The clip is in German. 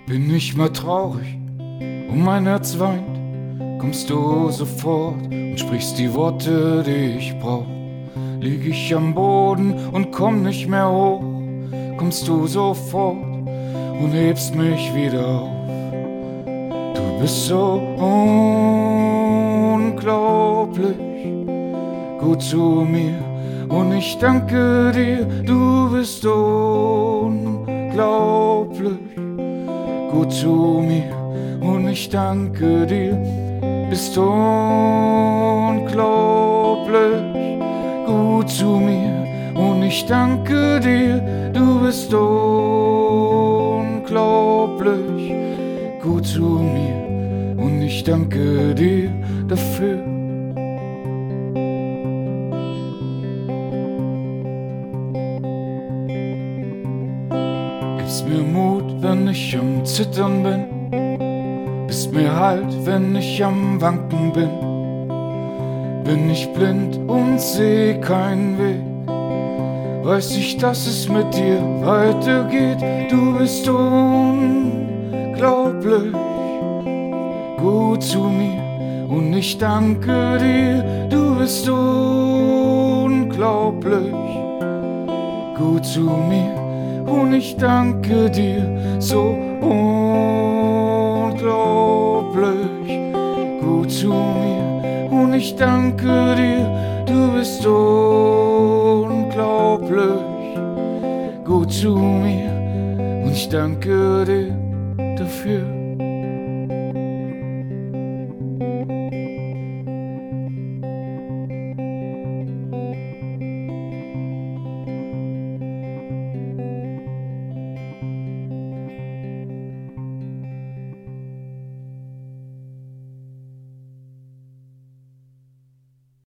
Bin nicht mehr traurig und mein Herz weint, kommst du sofort und sprichst die Worte, die ich brauch. Lieg ich am Boden und komm nicht mehr hoch, kommst du sofort und hebst mich wieder auf. Du bist so unglaublich gut zu mir und ich danke dir, du bist unglaublich gut zu mir und ich danke dir, bist unglaublich gut zu mir und ich danke dir, du bist unglaublich gut zu mir und ich danke dir dafür. Gibst mir Mut, wenn ich am Zittern bin, bist mir Halt, wenn ich am Wanken bin. Bin ich blind und seh keinen Weg, weiß ich, dass es mit dir weitergeht. Du bist unglaublich gut zu mir und ich danke dir, du bist unglaublich gut zu mir und ich danke dir, so unglaublich gut zu mir und ich danke dir, du bist unglaublich gut zu mir und ich danke dir dafür.